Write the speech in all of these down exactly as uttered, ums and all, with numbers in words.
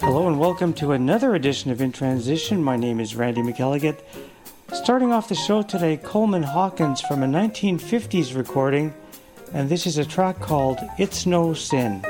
Hello and welcome to another edition of In Transition. My name is Randy McElligott. Starting off the show today, Coleman Hawkins from a nineteen fifties recording, and this is a track called It's No Sin.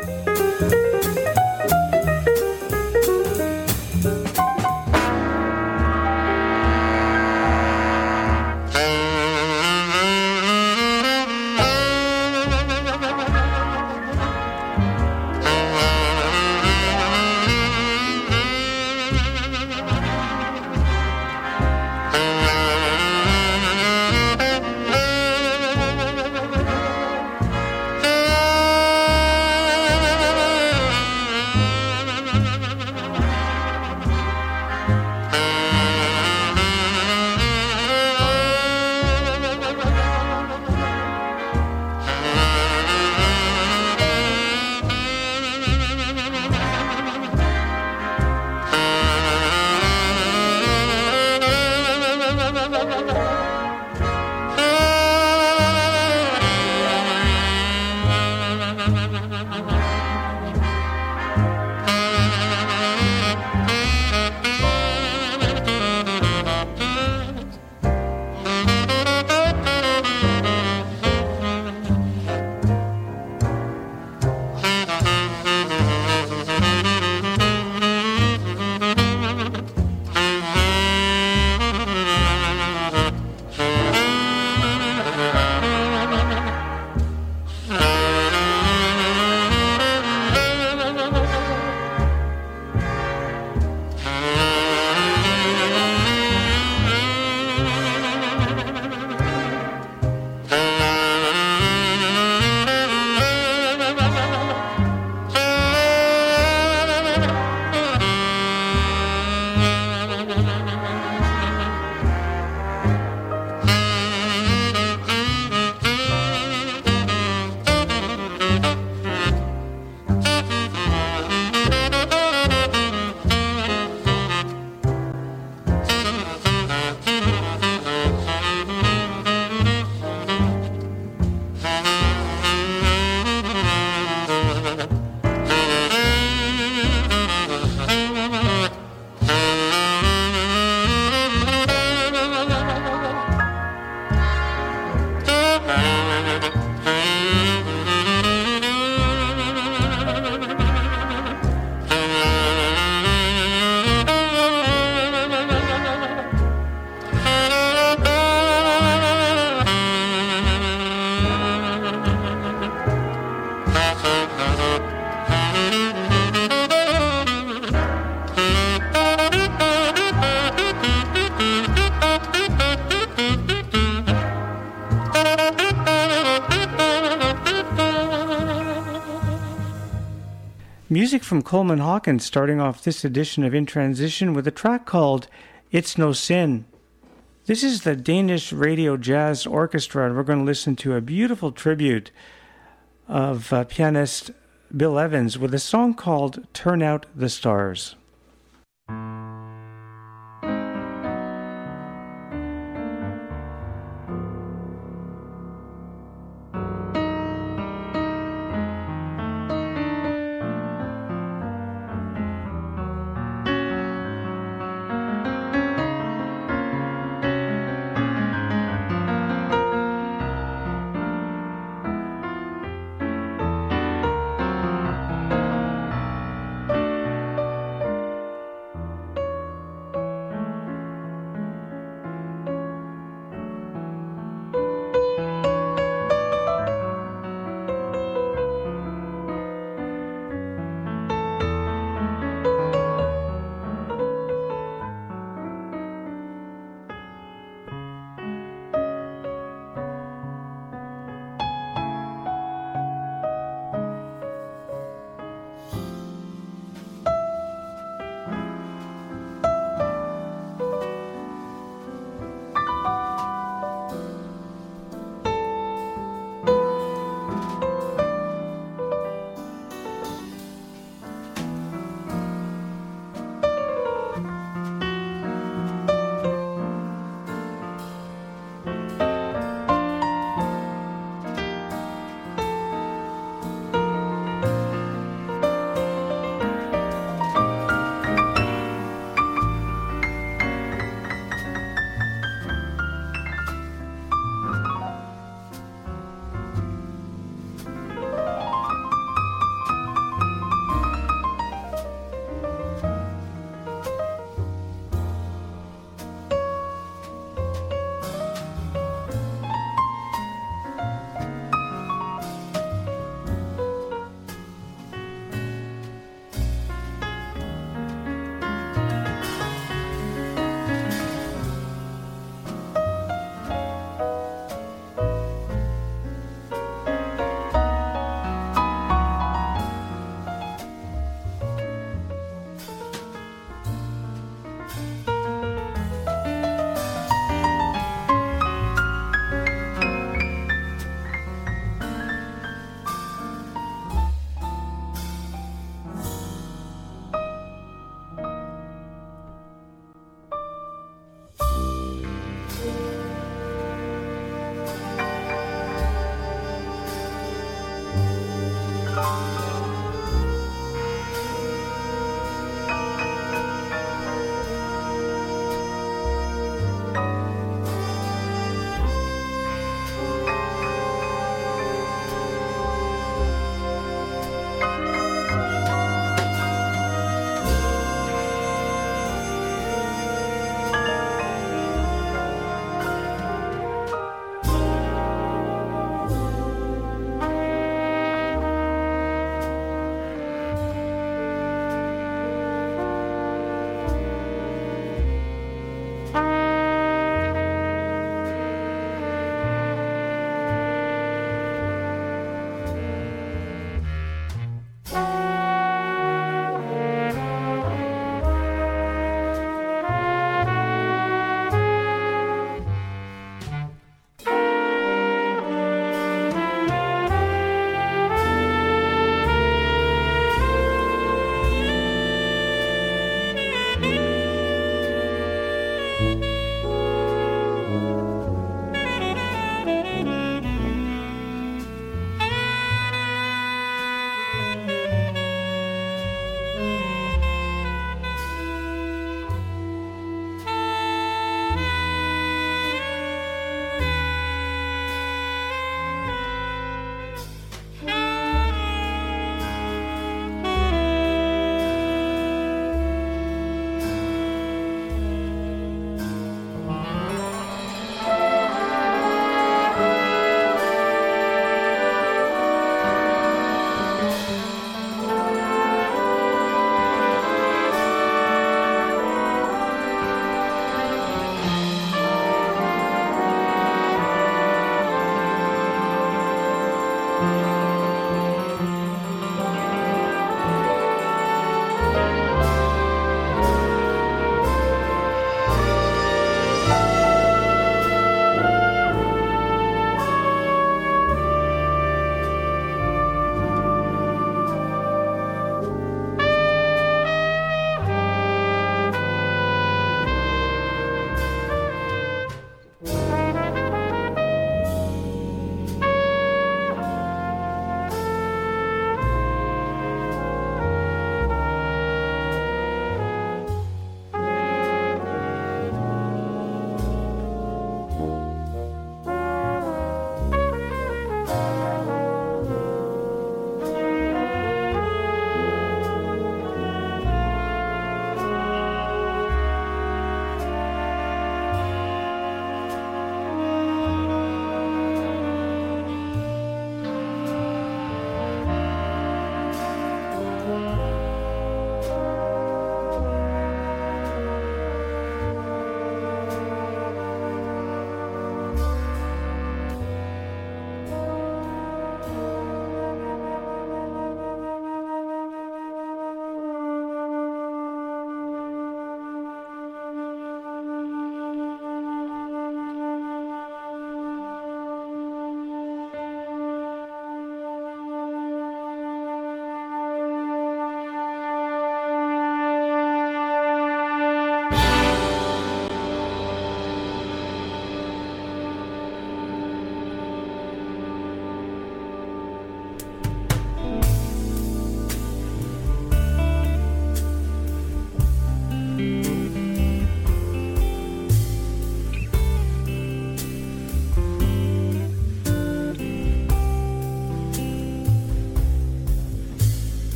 Music from Coleman Hawkins, starting off this edition of In Transition with a track called It's No Sin. This is the Danish Radio Jazz Orchestra, and we're going to listen to a beautiful tribute of uh, pianist Bill Evans with a song called Turn Out the Stars.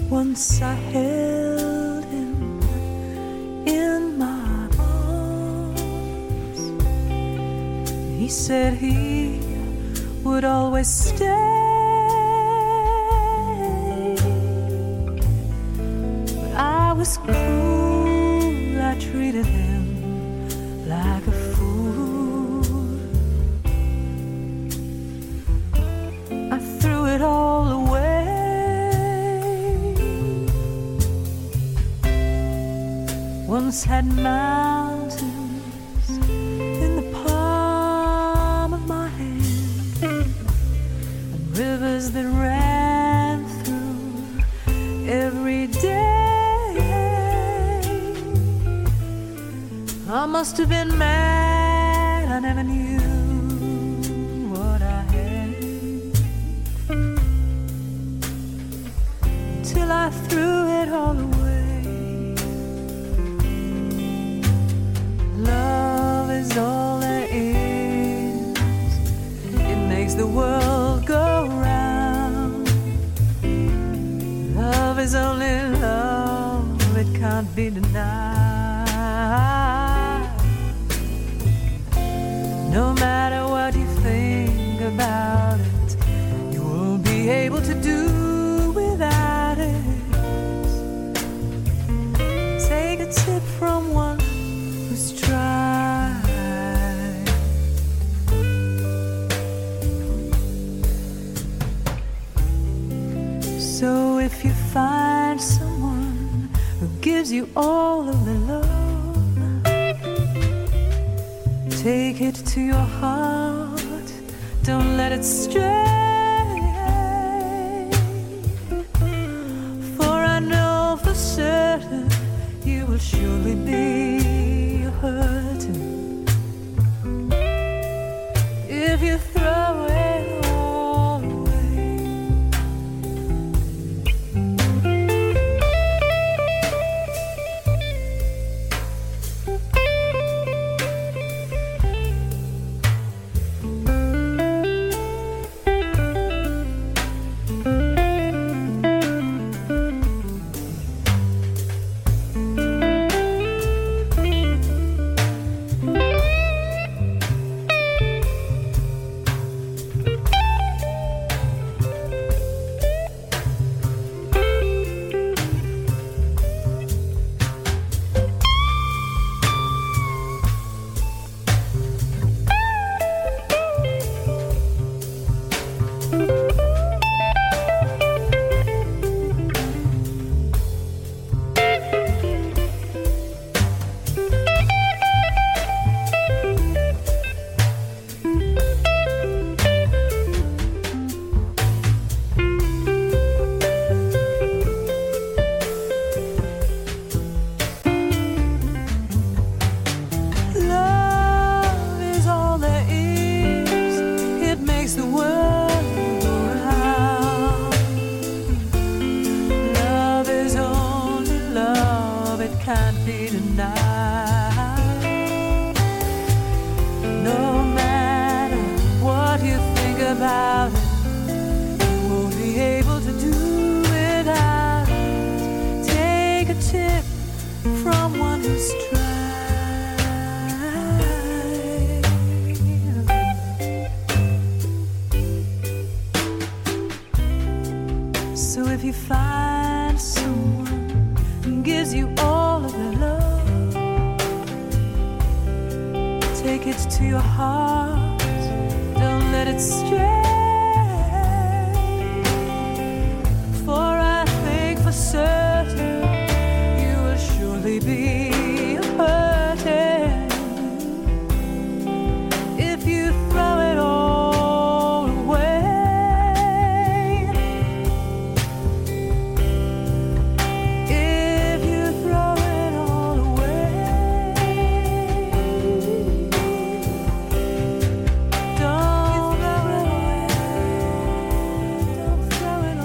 Once I held him in my arms. He said he would always stay. But I was cruel, I treated him like a fool. I threw it all away. Once had mountains in the palm of my hand, and rivers that ran through every day. I must have been mad, I never knew what I had, till I threw it all away. Love is all there is. It makes the world go round. Love is only love. It can't be denied. No matter what you think about it, you won't be able to do without it. Take a tip from one who's tried. So if you find someone who gives you all of their love, take it to your heart, don't let it stray. For I know for certain you will surely be hurting if you throw it all away. So if you find someone who gives you all of their love, take it to your heart, don't let it stray. For I think for certain you will surely be hurting if you throw it all away. If you throw it all away, don't throw it away, don't throw it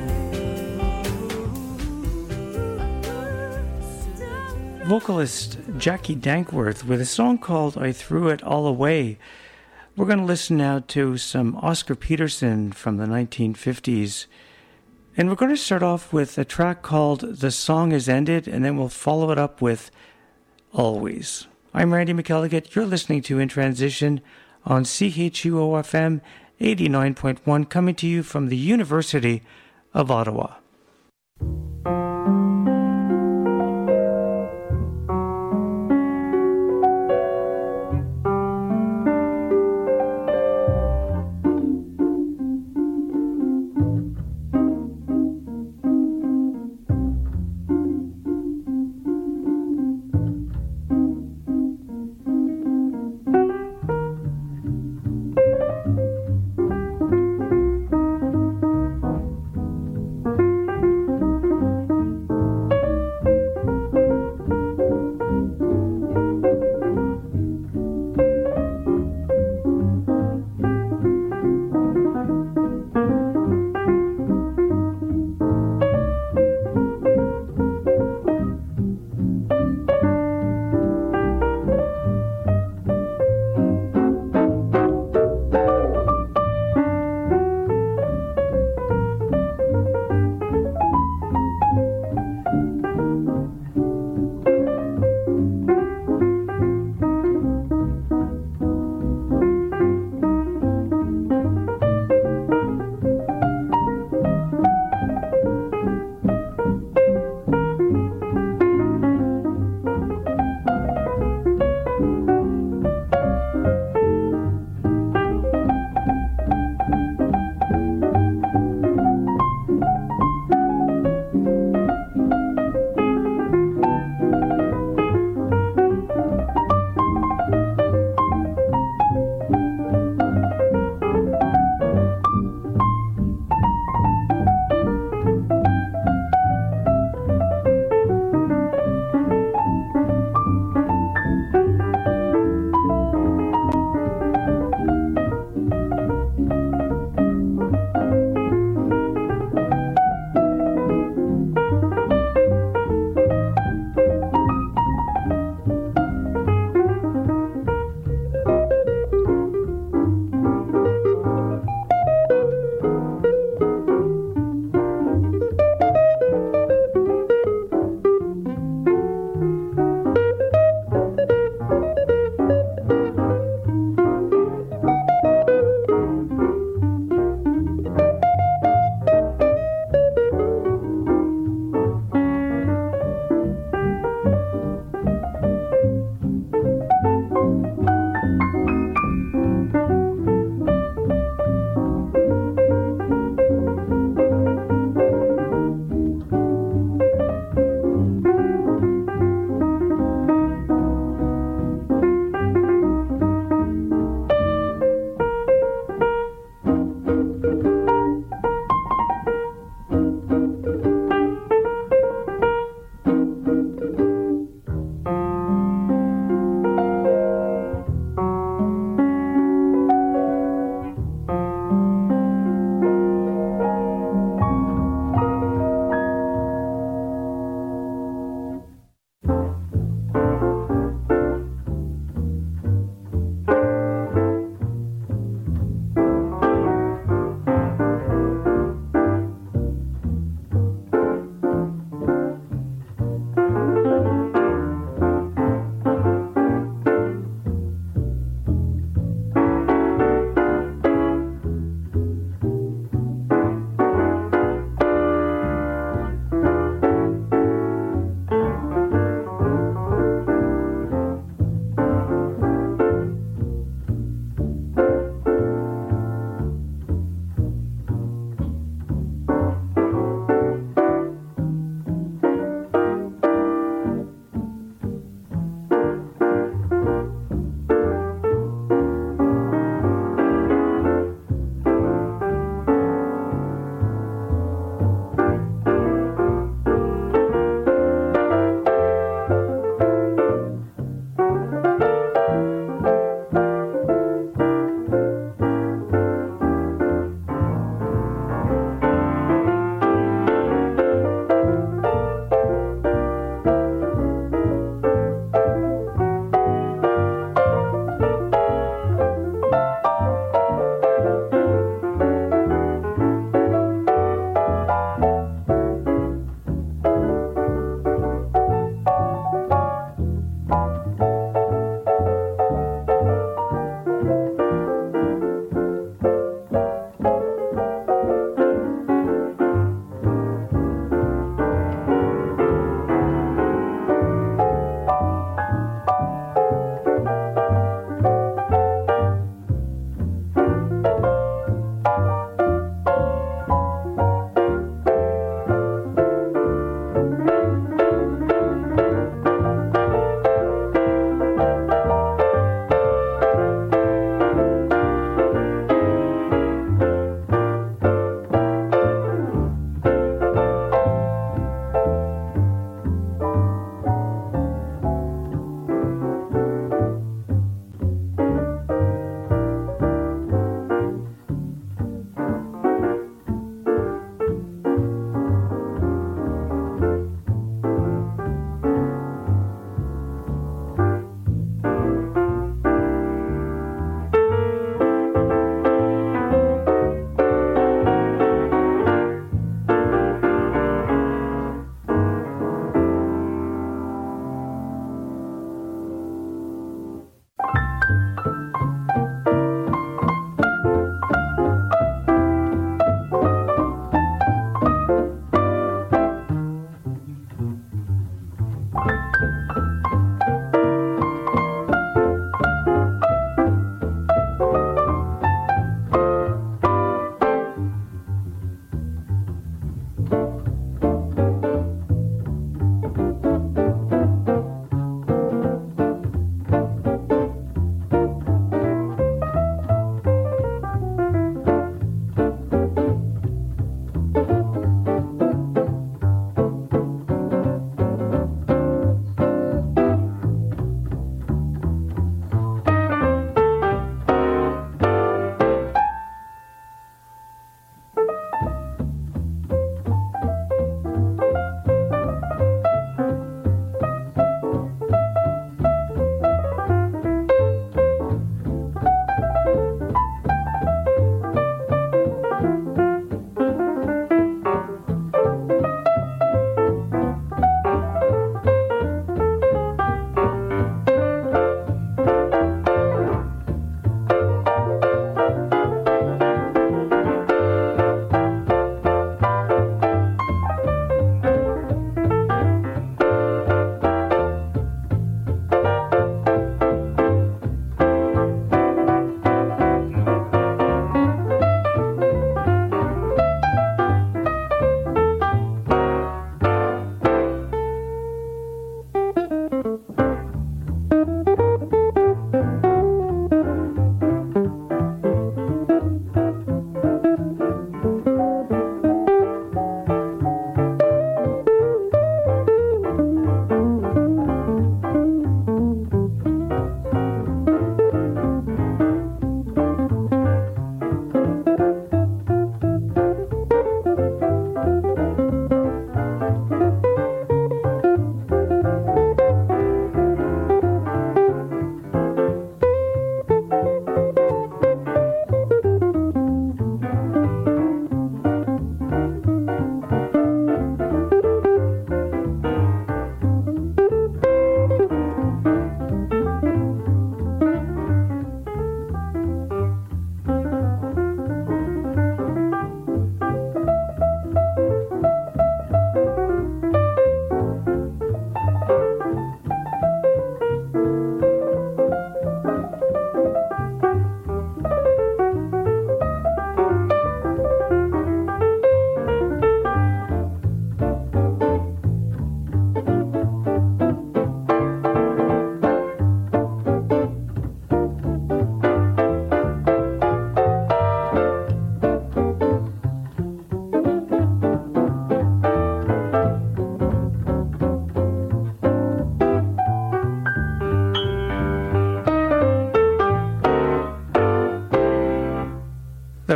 away. Vocalist Jackie Dankworth with a song called I Threw It All Away. We're going to listen now to some Oscar Peterson from the nineteen fifties. And we're going to start off with a track called The Song Is Ended, and then we'll follow it up with Always. I'm Randy McElligott. You're listening to In Transition on C H U O F M eighty-nine point one, coming to you from the University of Ottawa. Thank you.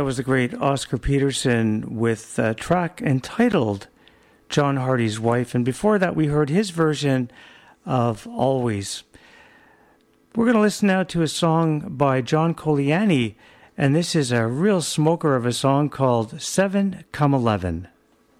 was the great Oscar Peterson with a track entitled John Hardy's Wife. And before that, we heard his version of Always. We're going to listen now to a song by John Coliani, and this is a real smoker of a song called Seven Come Eleven.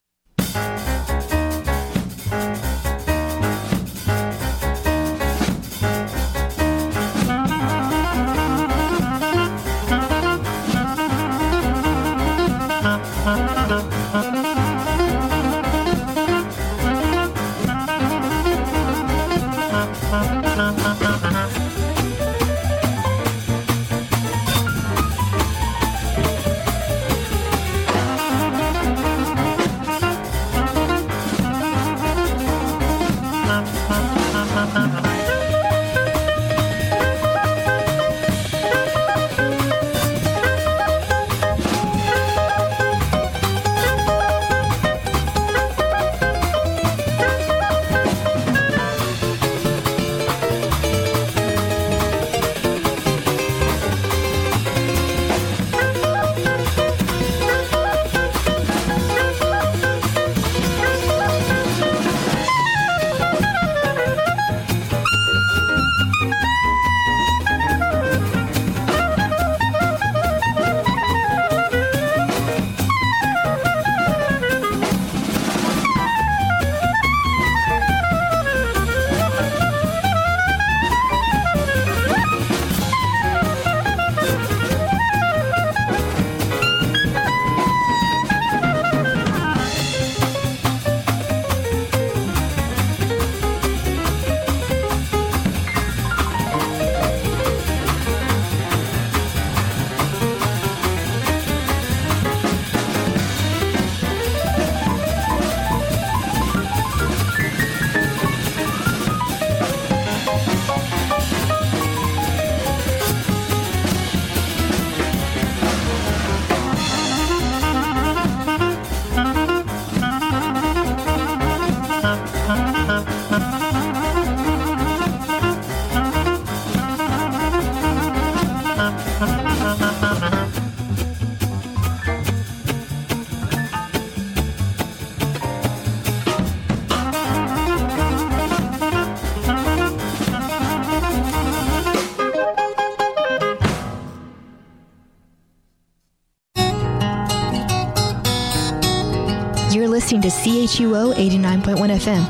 You're listening to C H U O eighty-nine point one F M.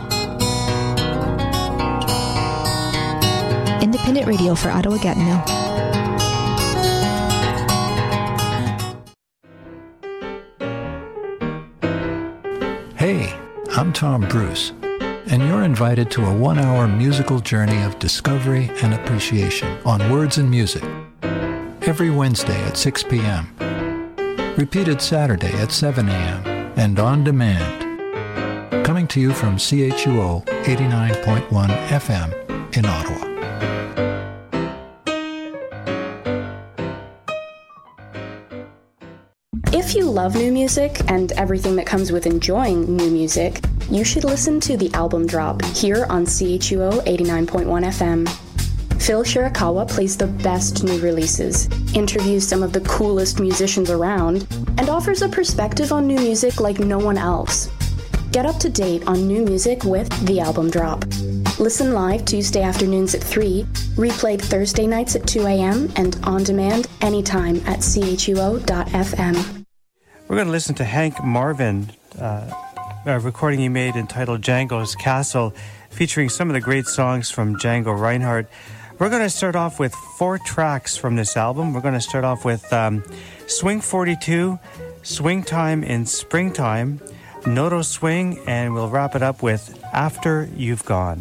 Independent radio for Ottawa-Gatineau. Hey, I'm Tom Bruce, and you're invited to a one-hour musical journey of discovery and appreciation on Words and Music every Wednesday at six p.m., repeated Saturday at seven a.m., and on demand. Coming to you from C H U O eighty-nine point one F M in Ottawa. If you love new music and everything that comes with enjoying new music, you should listen to The Album Drop here on C H U O eighty-nine point one F M. Phil Shirakawa plays the best new releases, interviews some of the coolest musicians around, and offers a perspective on new music like no one else. Get up to date on new music with The Album Drop. Listen live Tuesday afternoons at three, replayed Thursday nights at two a.m., and on demand anytime at C H U O dot F M. We're going to listen to Hank Marvin, uh, a recording he made entitled Django's Castle, featuring some of the great songs from Django Reinhardt. We're going to start off with four tracks from this album. We're going to start off with um, Swing forty-two, Swing Time in Springtime, Noto Swing, and we'll wrap it up with After You've Gone.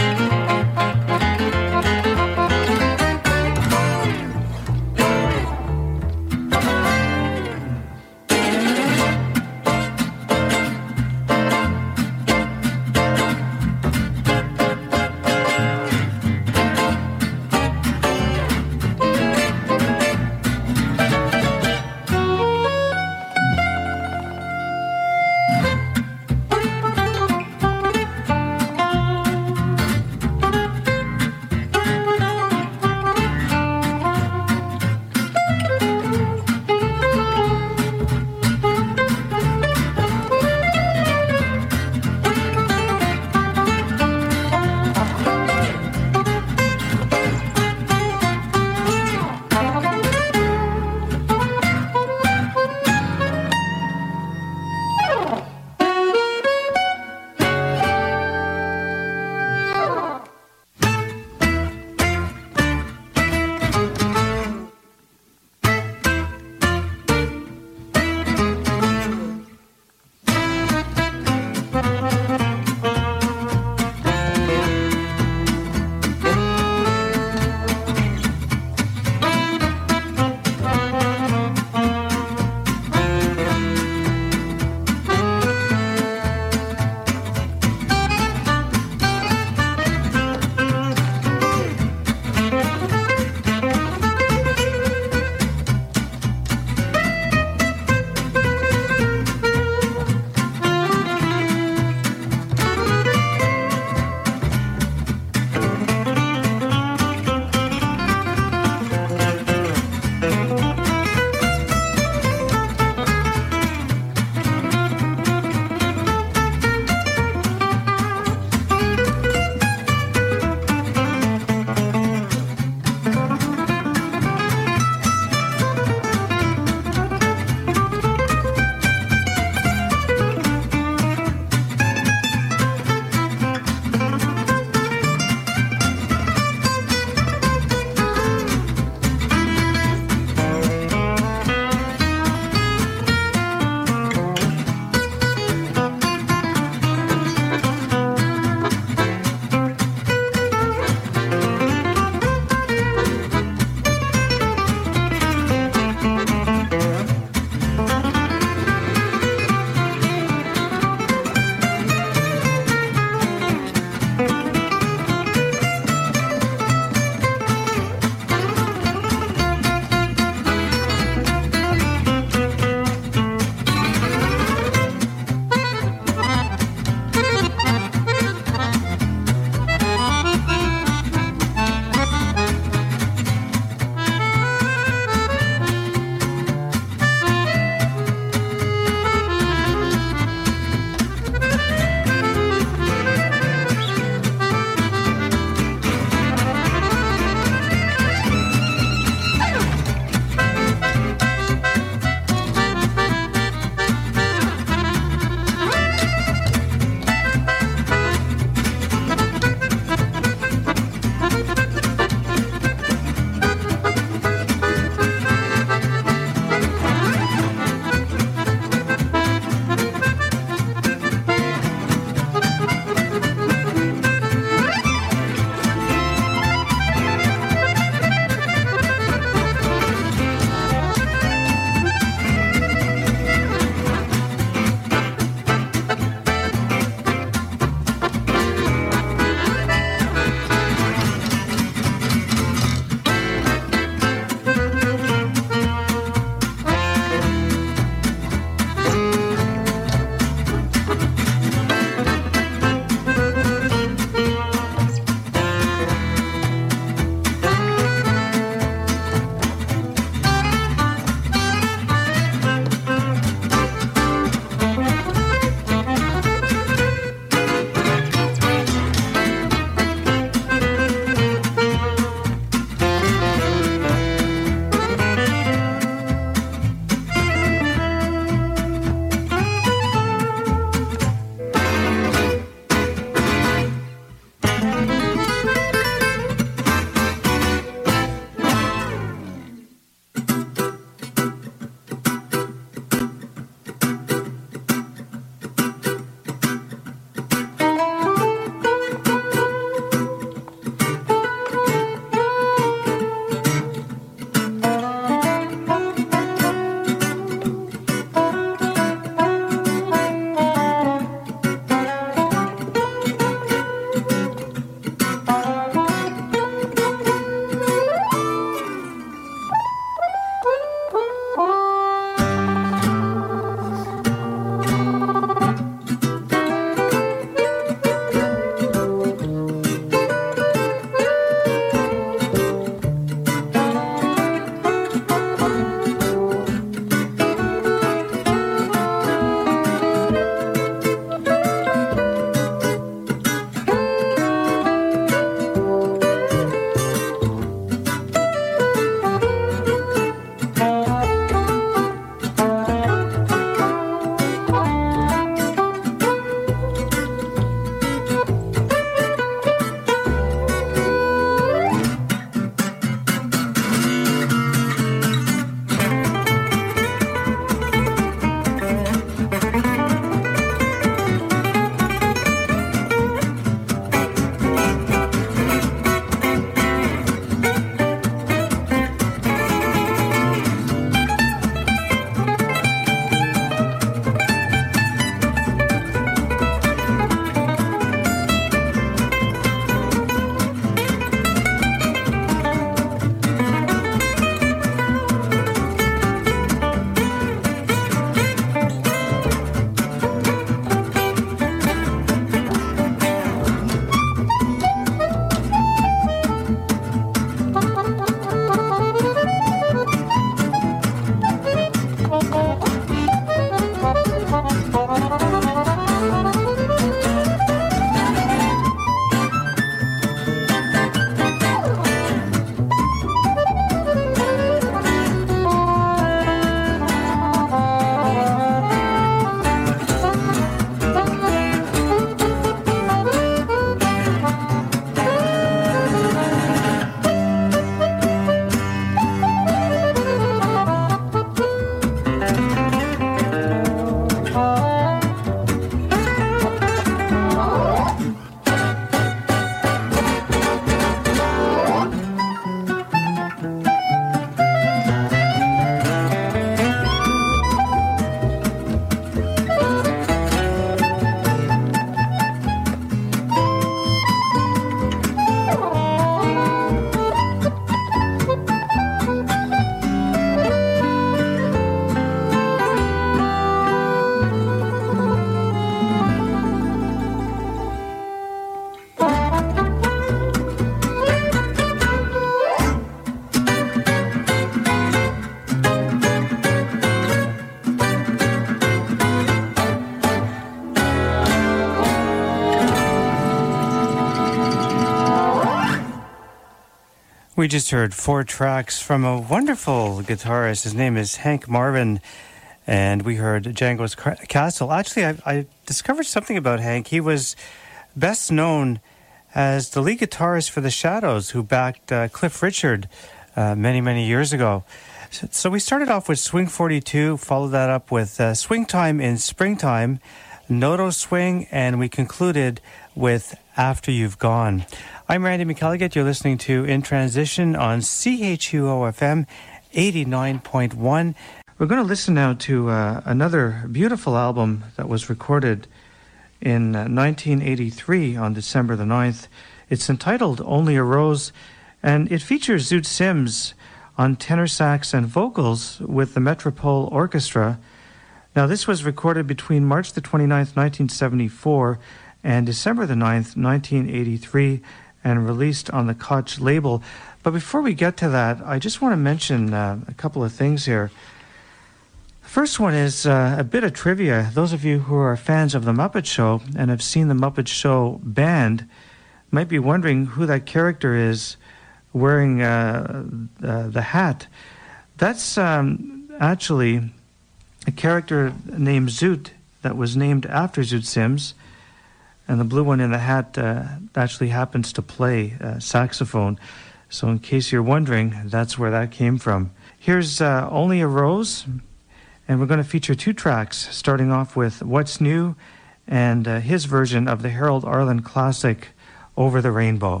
We just heard four tracks from a wonderful guitarist. His name is Hank Marvin, and we heard Django's Castle. Actually, I, I discovered something about Hank. He was best known as the lead guitarist for The Shadows, who backed uh, Cliff Richard uh, many, many years ago. So, so we started off with Swing forty-two, followed that up with uh, Swing Time in Springtime, Noto Swing, and we concluded with After You've Gone. I'm Randy McElligott. You're listening to In Transition on C H U O F M eighty-nine point one. We're going to listen now to uh, another beautiful album that was recorded in uh, nineteen eighty-three on December the ninth. It's entitled Only a Rose, and it features Zoot Sims on tenor sax and vocals with the Metropole Orchestra. Now, this was recorded between March the twenty-ninth, nineteen seventy-four and December the ninth, nineteen eighty-three, and released on the Koch label. But before we get to that, I just want to mention uh, a couple of things here. The first one is uh, a bit of trivia. Those of you who are fans of The Muppet Show and have seen The Muppet Show band might be wondering who that character is wearing uh, uh, the hat. That's um, actually a character named Zoot that was named after Zoot Sims. And the blue one in the hat uh, actually happens to play uh, saxophone. So in case you're wondering, that's where that came from. Here's uh, Only a Rose, and we're going to feature two tracks, starting off with What's New and uh, his version of the Harold Arlen classic, Over the Rainbow.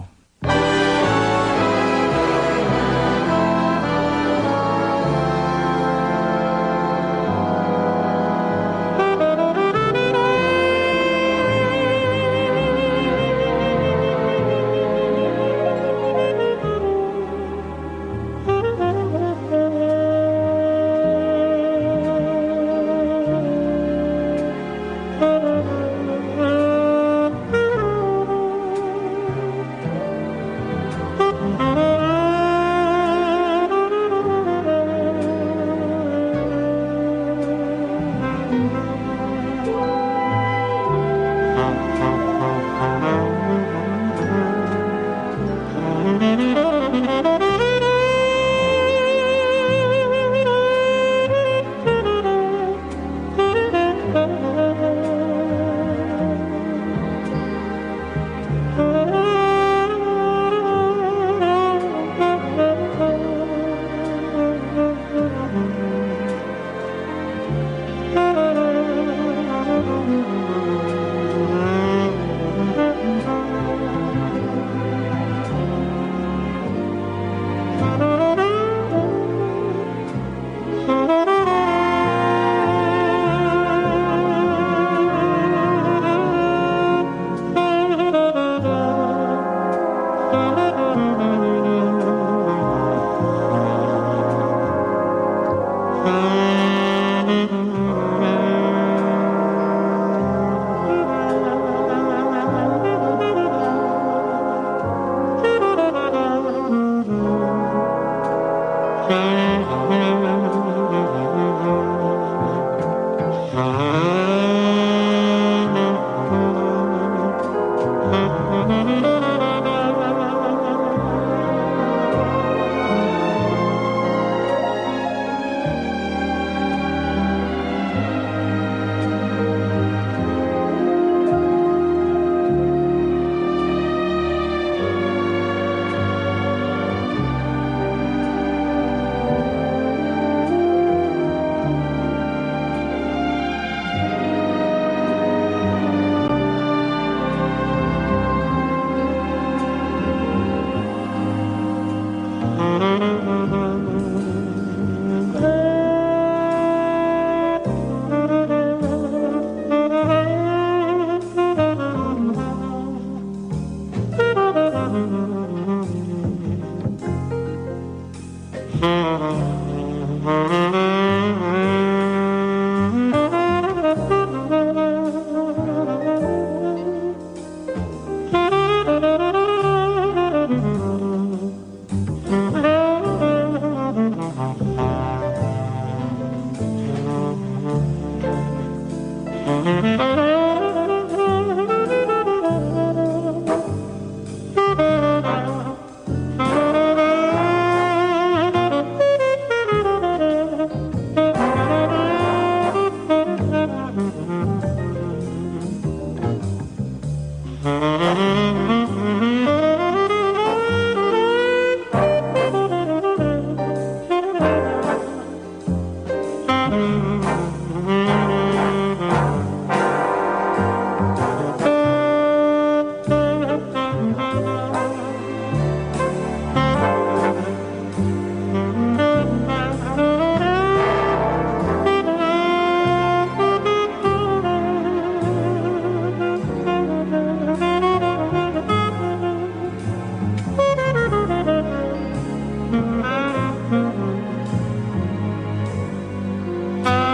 Thank you.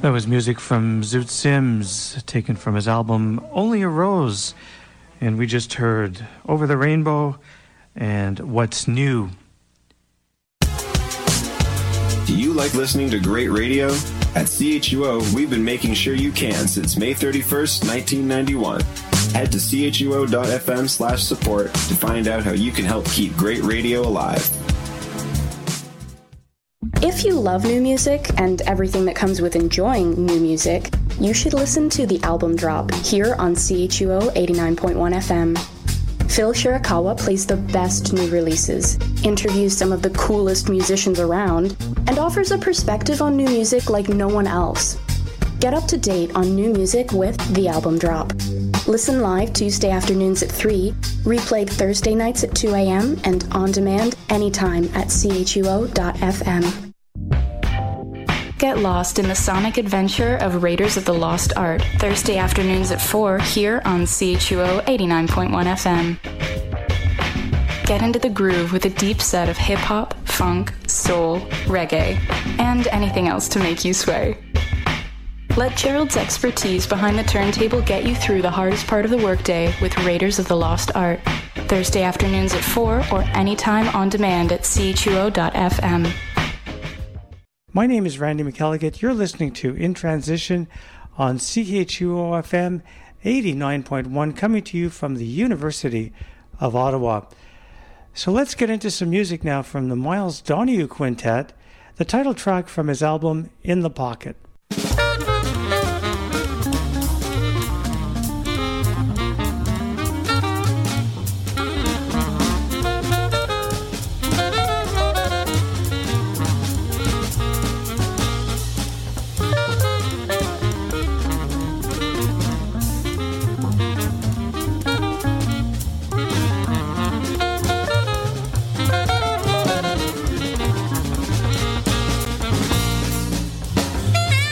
That was music from Zoot Sims, taken from his album Only a Rose. And we just heard Over the Rainbow and What's New. Do you like listening to great radio? At C H U O, we've been making sure you can since May thirty-first, nineteen ninety-one. Head to C H U O dot F M slash support to find out how you can help keep great radio alive. If you love new music and everything that comes with enjoying new music, you should listen to The Album Drop here on C H U O eighty-nine point one F M. Phil Shirakawa plays the best new releases, interviews some of the coolest musicians around, and offers a perspective on new music like no one else. Get up to date on new music with The Album Drop. Listen live Tuesday afternoons at three, replayed Thursday nights at two a.m., and on demand anytime at C H U O dot F M. Get lost in the sonic adventure of Raiders of the Lost Art, Thursday afternoons at four here on C H U O eighty-nine point one F M. Get into the groove with a deep set of hip-hop, funk, soul, reggae, and anything else to make you sway. Let Gerald's expertise behind the turntable get you through the hardest part of the workday with Raiders of the Lost Art, Thursday afternoons at four or anytime on demand at C H U O dot F M. My name is Randy McElligott. You're listening to In Transition on C H U O F M eighty-nine point one, coming to you from the University of Ottawa. So let's get into some music now from the Miles Donahue Quintet, the title track from his album In the Pocket. Thank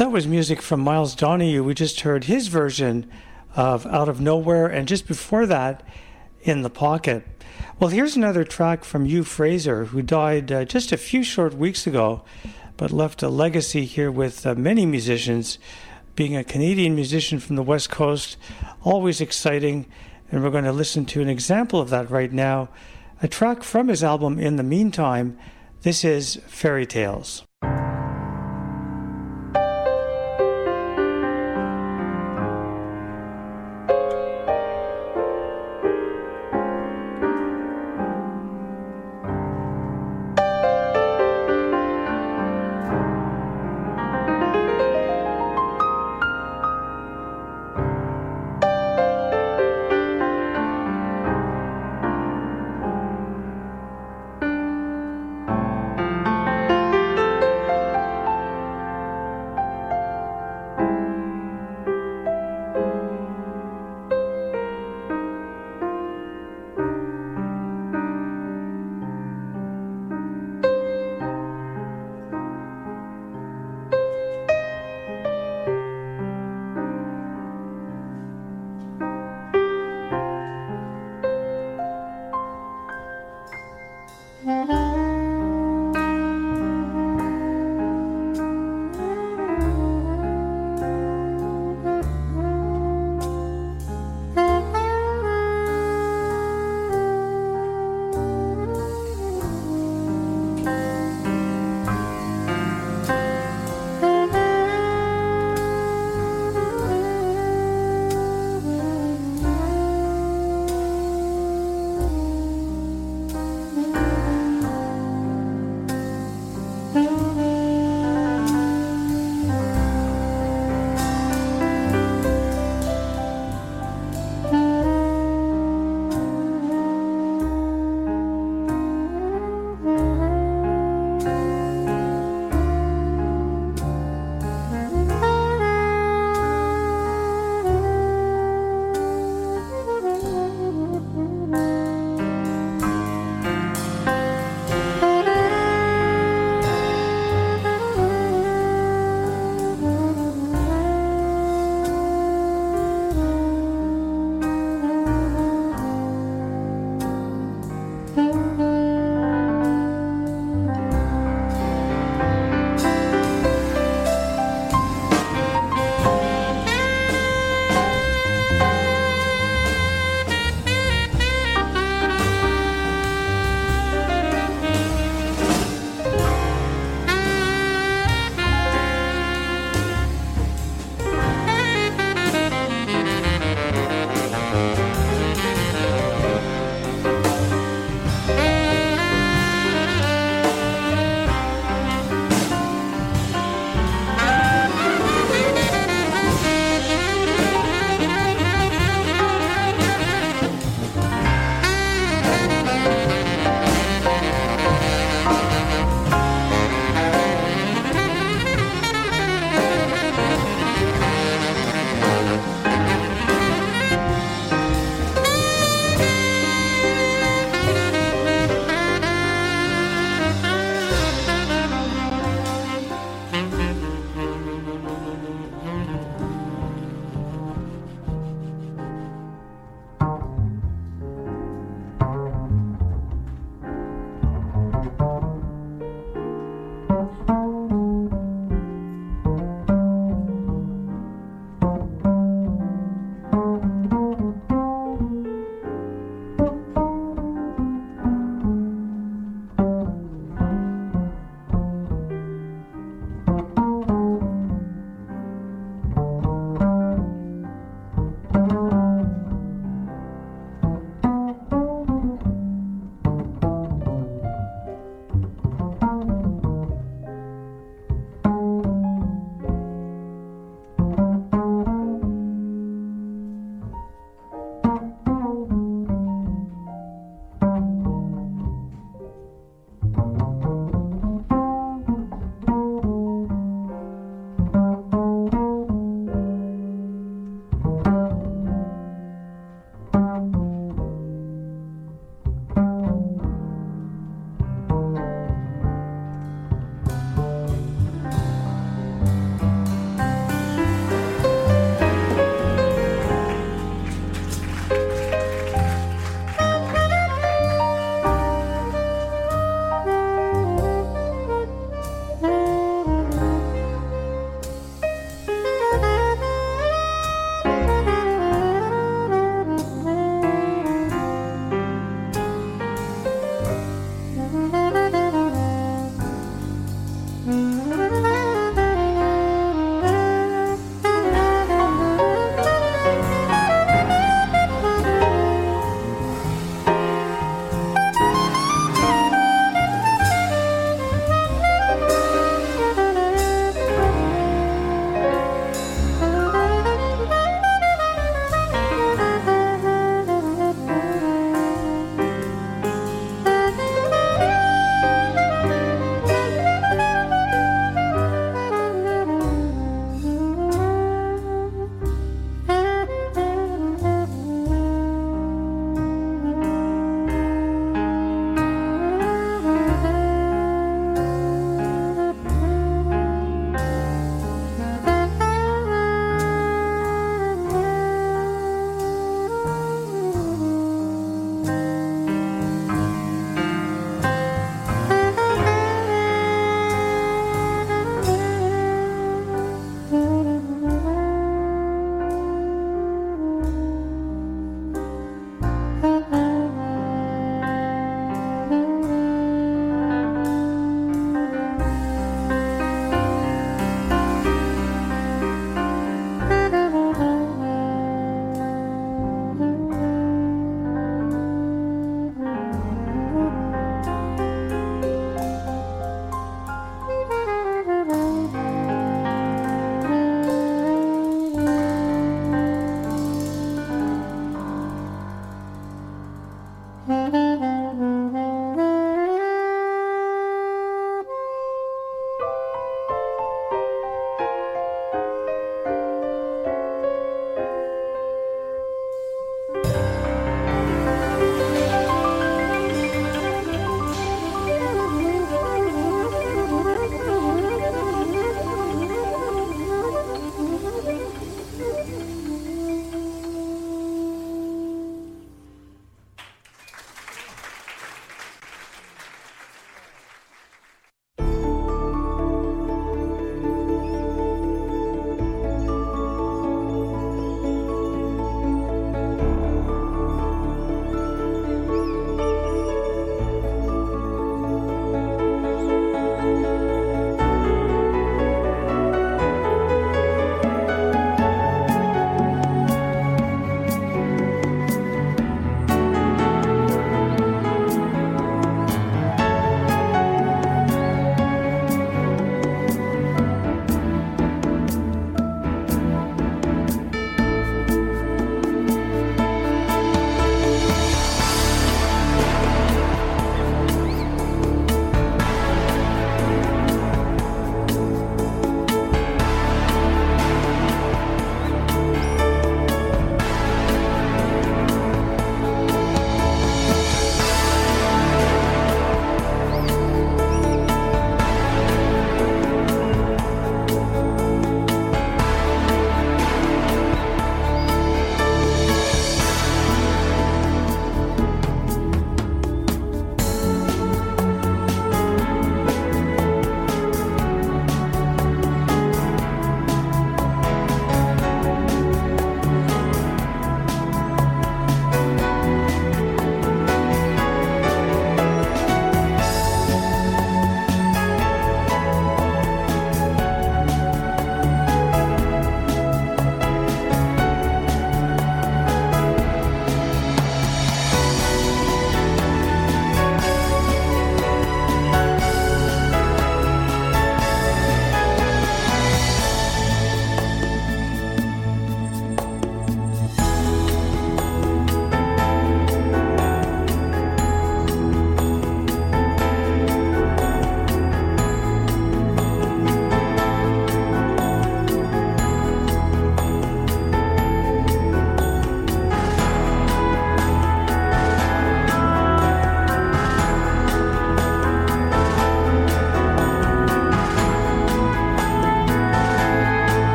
That was music from Miles Donahue. We just heard his version of Out of Nowhere, and just before that, In the Pocket. Well, here's another track from Hugh Fraser, who died uh, just a few short weeks ago, but left a legacy here with uh, many musicians. Being a Canadian musician from the West Coast, always exciting, and we're going to listen to an example of that right now. A track from his album In the Meantime. This is Fairy Tales.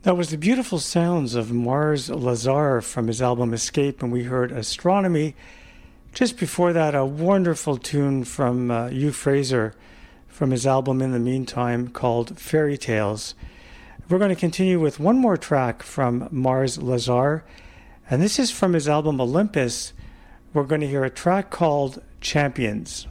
That was the beautiful sounds of Mars Lazar from his album Escape, and we heard Astronomy. Just before that, a wonderful tune from uh, Hugh Fraser from his album In the Meantime called Fairy Tales. We're going to continue with one more track from Mars Lazar, and this is from his album Olympus. We're going to hear a track called Champions.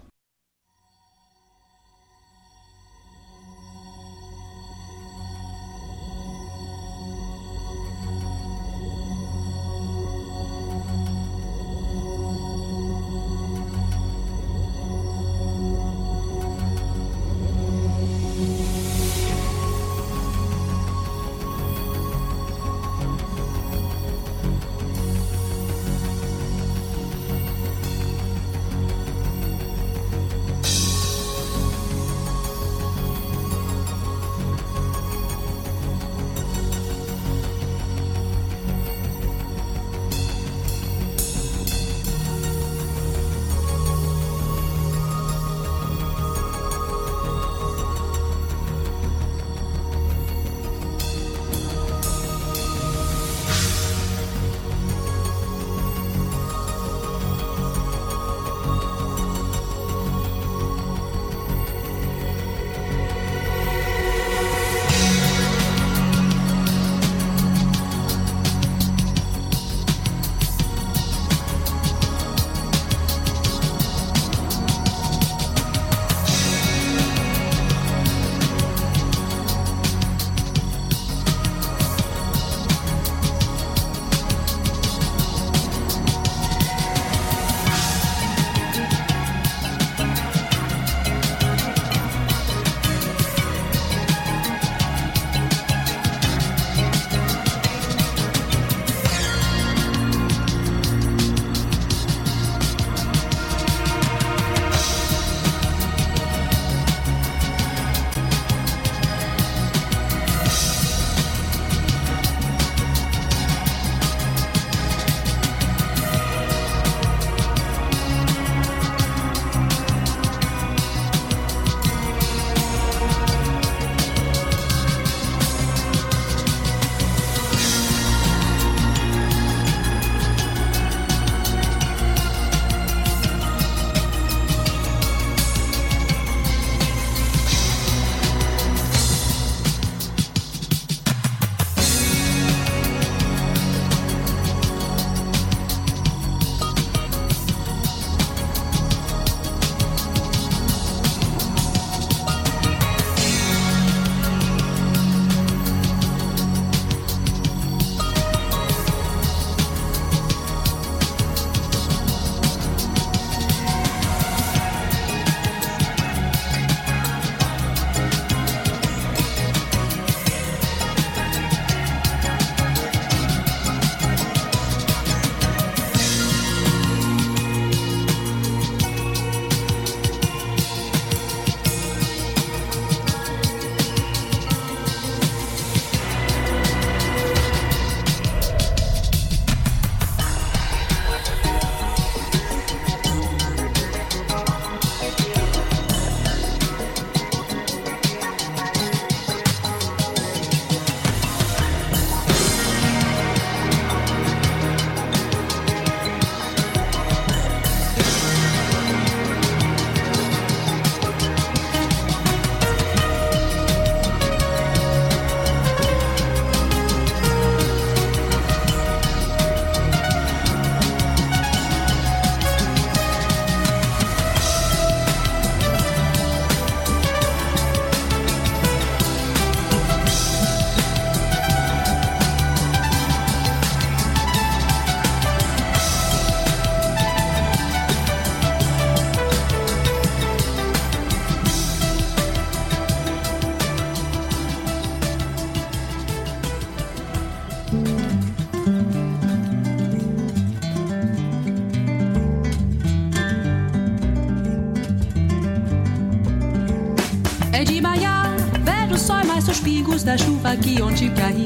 Da chuva que ontem caiu,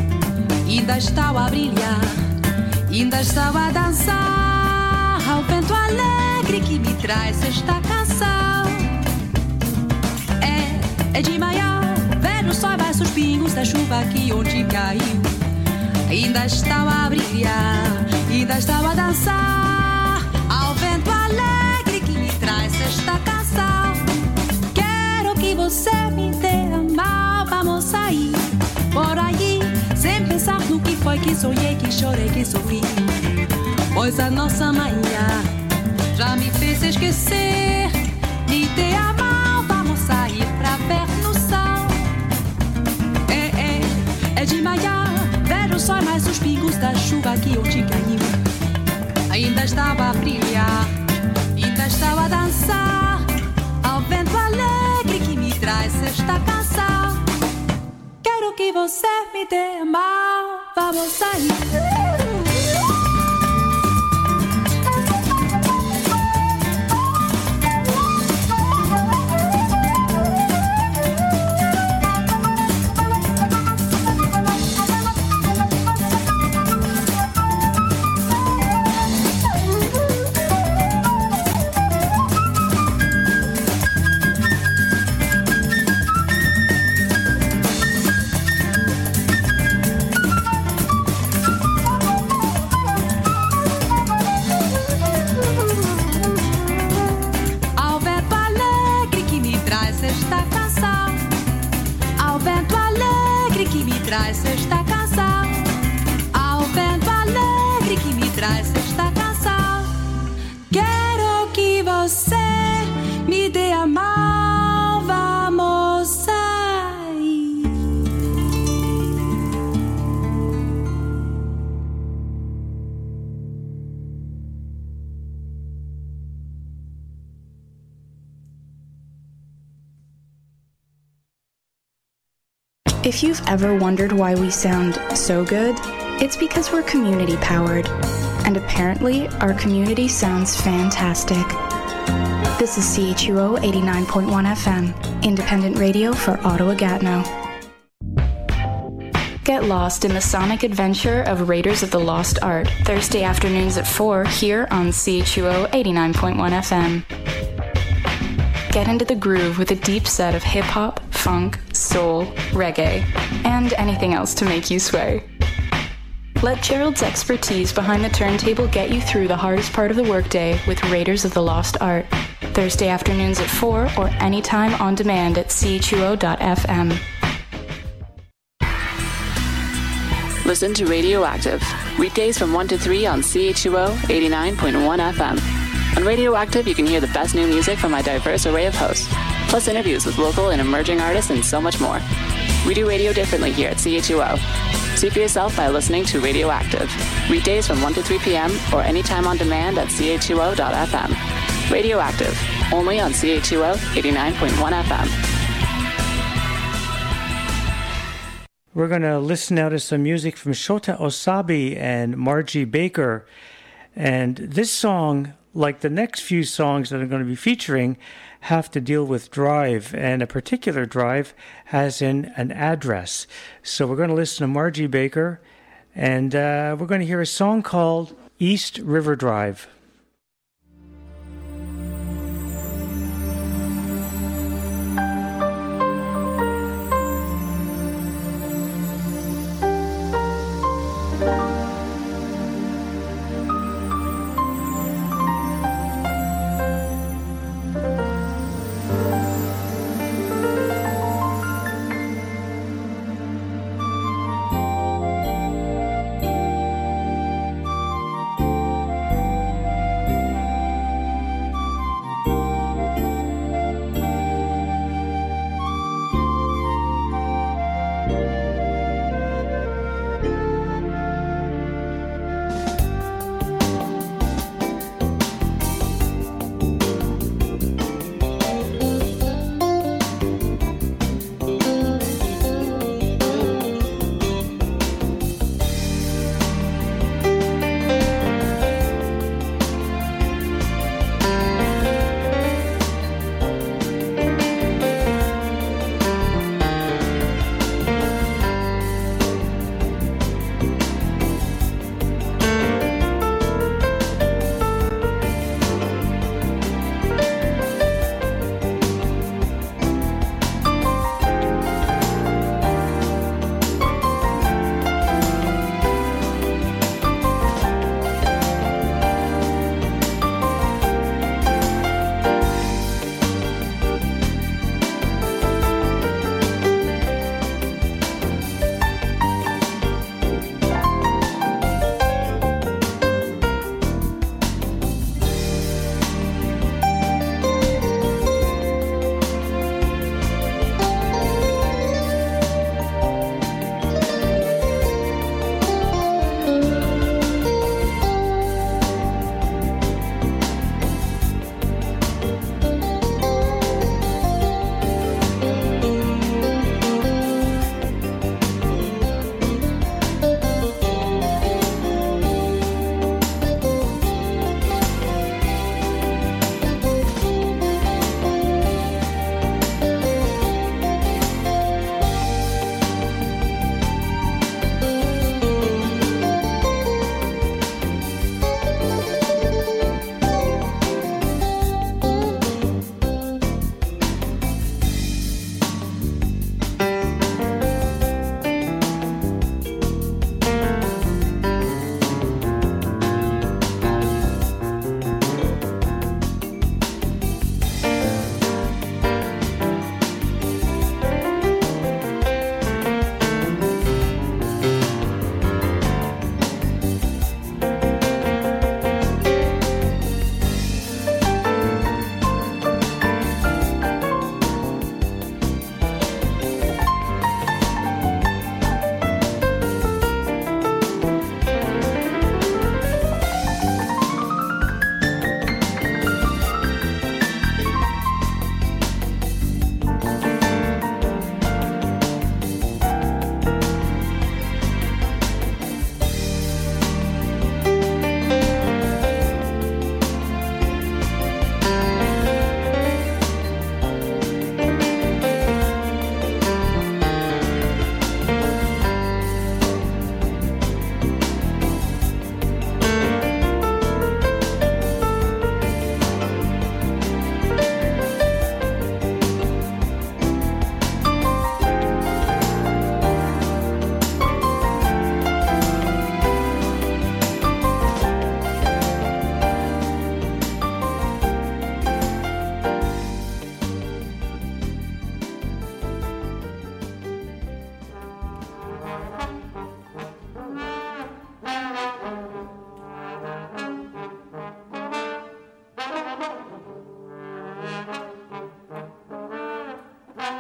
ainda estão a brilhar, ainda estão a dançar ao vento alegre que me traz esta canção. É, é de manhã, vem Vejo só mais os pingos da chuva que ontem caiu. Ainda estava a brilhar, ainda estava a dançar ao vento alegre que me traz esta canção. Quero que você me dê a mão, vamos sair por aí, sem pensar no que foi que sonhei, que chorei, que sofri. Pois a nossa manhã já me fez esquecer. Me dê a mão, vamos sair pra ver no sol. É, é, é de manhã, vejo o sol mais os pingos da chuva que ontem caiu. Ainda estava a brilhar, ainda estava a dançar ao vento alegre que me traz esta canção. Quero que você me dê a mão, vamos sair. Traz esta canção, ao vento alegre que me traz esta canção. Quero que você me dê a mão, vamos sair. If you've ever wondered why we sound so good, it's because we're community powered. And apparently, our community sounds fantastic. This is C H U O eighty-nine point one F M, independent radio for Ottawa-Gatineau. Get lost in the sonic adventure of Raiders of the Lost Art, Thursday afternoons at four here on C H U O eighty-nine point one F M. Get into the groove with a deep set of hip-hop, funk, soul, reggae, and anything else to make you sway. Let Gerald's expertise behind the turntable get you through the hardest part of the workday with Raiders of the Lost Art, Thursday afternoons at four or anytime on demand at C H U O dot F M. Listen to Radioactive, weekdays from one to three on C H U O eighty-nine point one F M. On Radioactive, you can hear the best new music from my diverse array of hosts, plus interviews with local and emerging artists and so much more. We do radio differently here at C H U O. See for yourself by listening to Radioactive, weekdays from one to three p.m. or anytime on demand at C H U O dot F M. Radioactive, only on C H U O eighty-nine point one F M. We're going to listen now to some music from Shota Osabi and Margie Baker. And this song, like the next few songs that I'm going to be featuring, have to deal with drive, and a particular drive has in an address. So we're going to listen to Margie Baker, and uh, we're going to hear a song called East River Drive.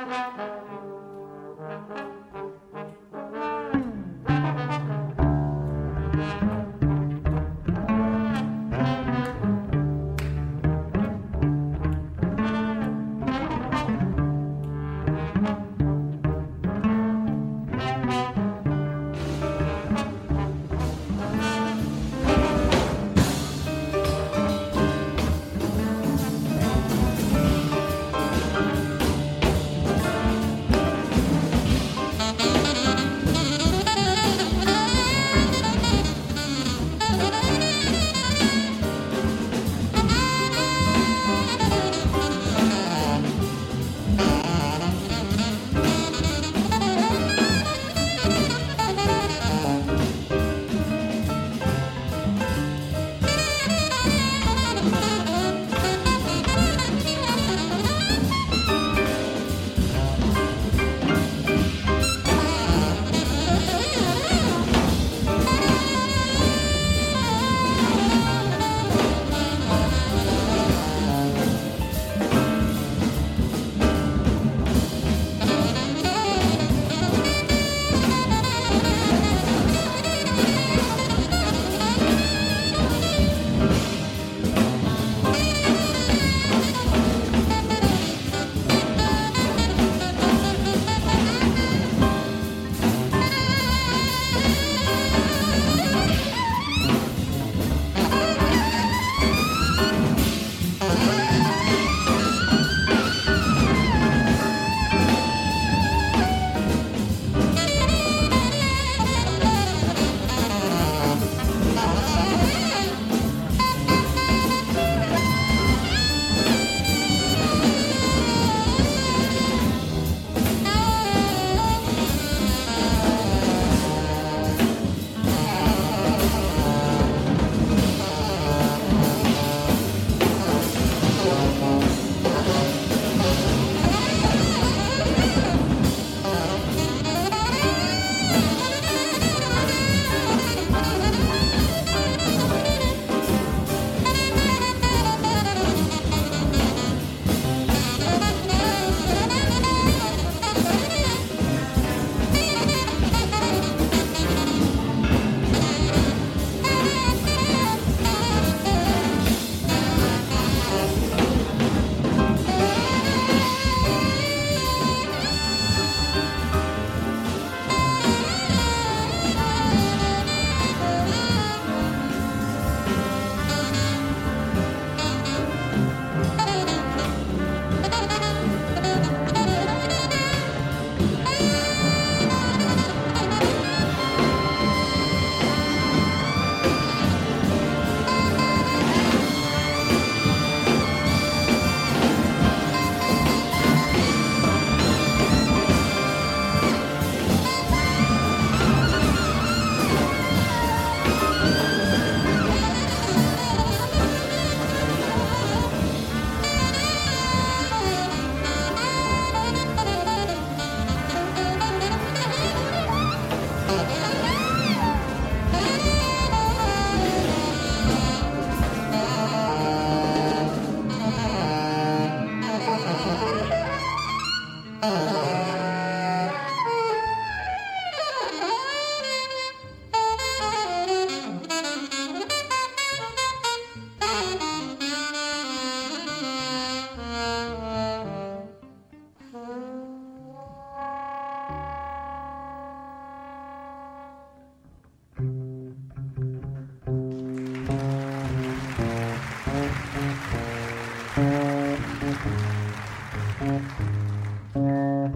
Thank you.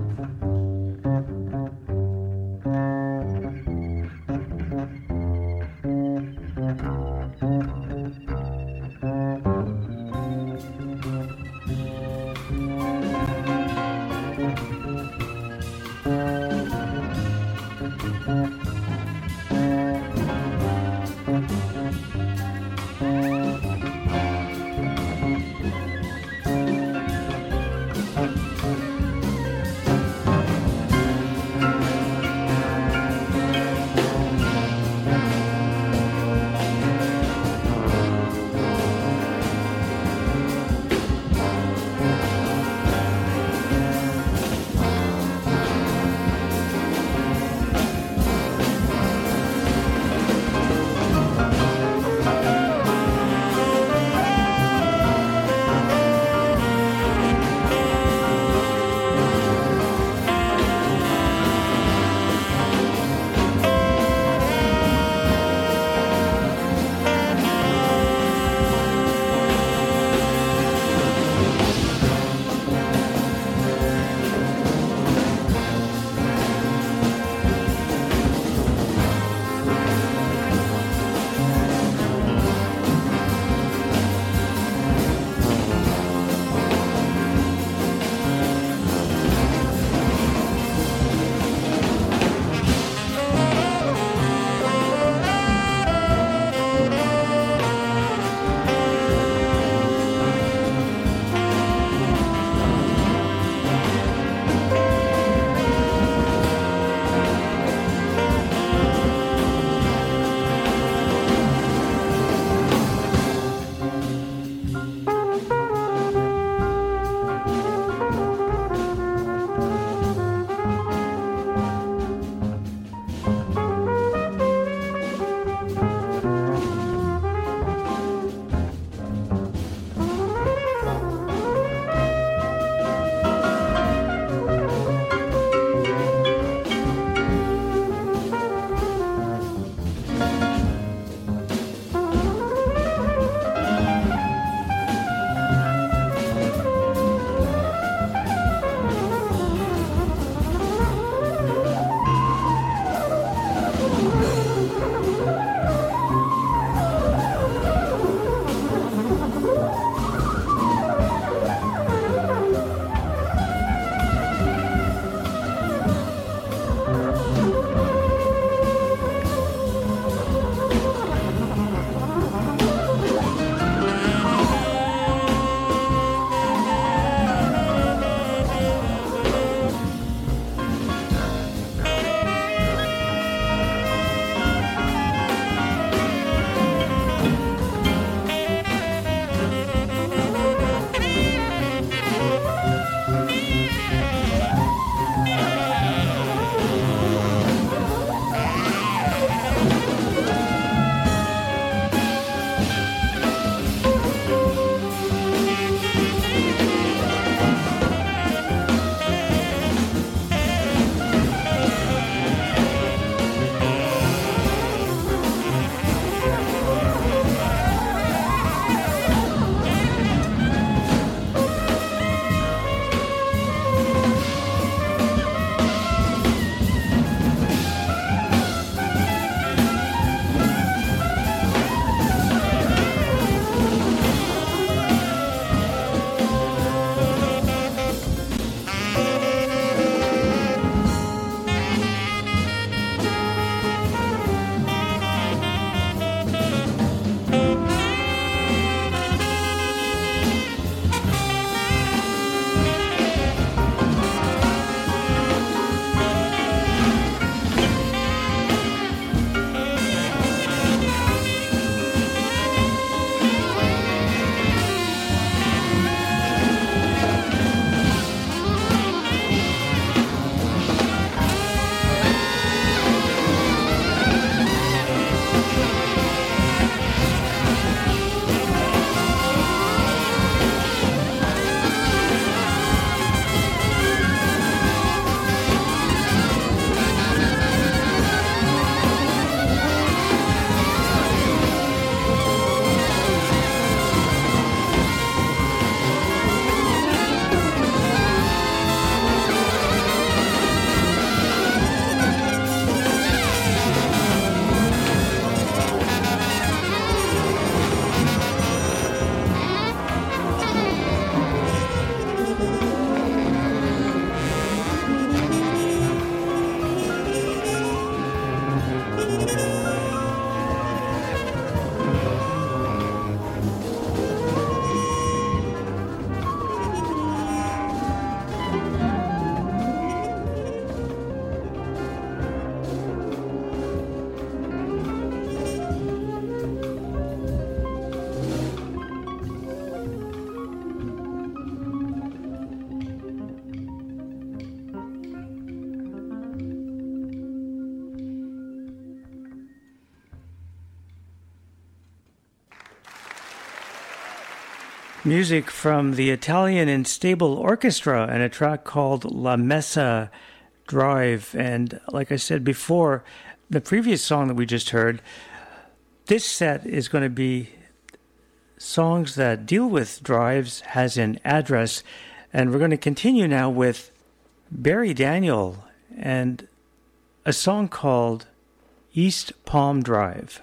Music from the Italian Unstable Orchestra and a track called La Messa Drive. And like I said before, the previous song that we just heard, this set is going to be songs that deal with drives, has an address. And we're going to continue now with Barry Daniel and a song called East Palm Drive.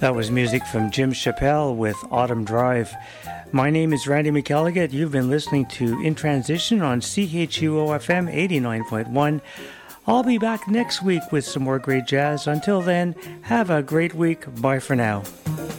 That was music from Jim Chappelle with Autumn Drive. My name is Randy McElligott. You've been listening to In Transition on C H U O F M eighty-nine point one. I'll be back next week with some more great jazz. Until then, have a great week. Bye for now.